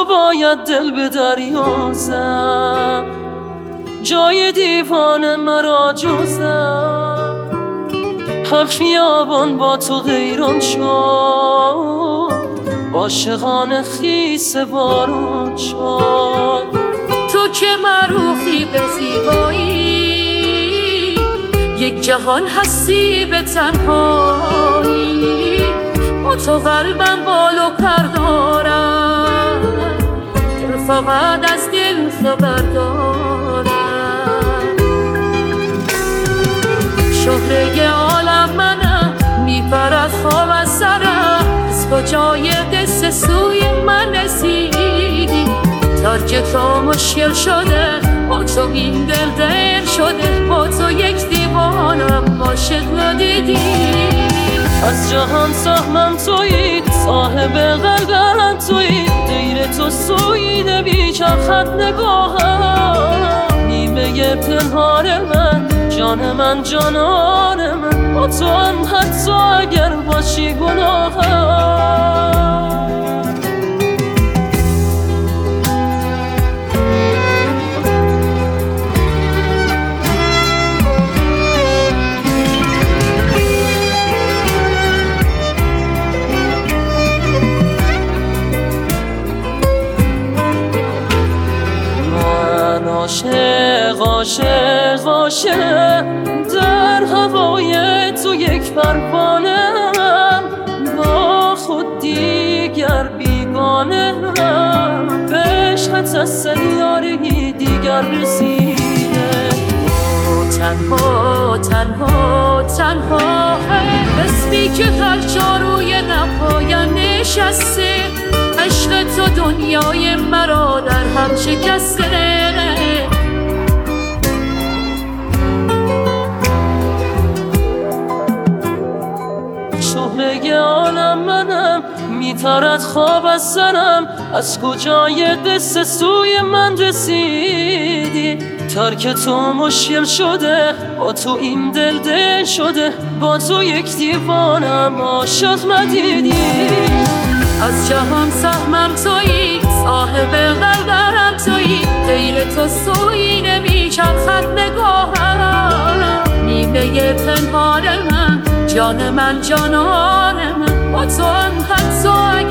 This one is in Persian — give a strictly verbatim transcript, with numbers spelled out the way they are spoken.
باید دل به دریا زد، جای دیوانه مرا جزم. هر خیابان با تو غیران شد، عاشقان خیس باران شد. تو که معروفی به زیبایی، یک جهان هستی به تنهایی. با تو قلبم بال و پر دارم، دل فقط از دل خبر دارم. شهره عالم منم، میپرد خواب از سرم. از کجای قصه سوی من رسیدی؟ ترک تو مشکل شده، با تو این دل دل شده. با تو یک دیوانم عاشق ندیدی. از جهان سهمم تویی، صاحب قلبم تویی. غیر تو سویده بیچرخد نگاهم. نیمه پنهان من، جان من جانان من. با تو هم حتی اگر باشی گناهم. عاشق عاشق عاشق در هوای تو یک پروانه‌ام. با خود دیگر بیگانه‌ام، به عشقت از سیاره‌ای دیگر رسیده. تنها تنها تنها اسمی که هر جا روی نپایم نشسته. عشق تو دنیای مرا در هم شکسته. شهره عالم منم، میپرد خواب از سرم. از کجای قصه سوی من رسیدی؟ ترک تو مشکل شده، با تو این دل دل شده. با تو یک دیوانم عاشق ندیدی. از جهان سهمم تویی، صاحب قلبم تویی. غیر تو سوی نمیچرخد نگاهم. نیمه پنهان من، جان من جانان من. با تو هم حتی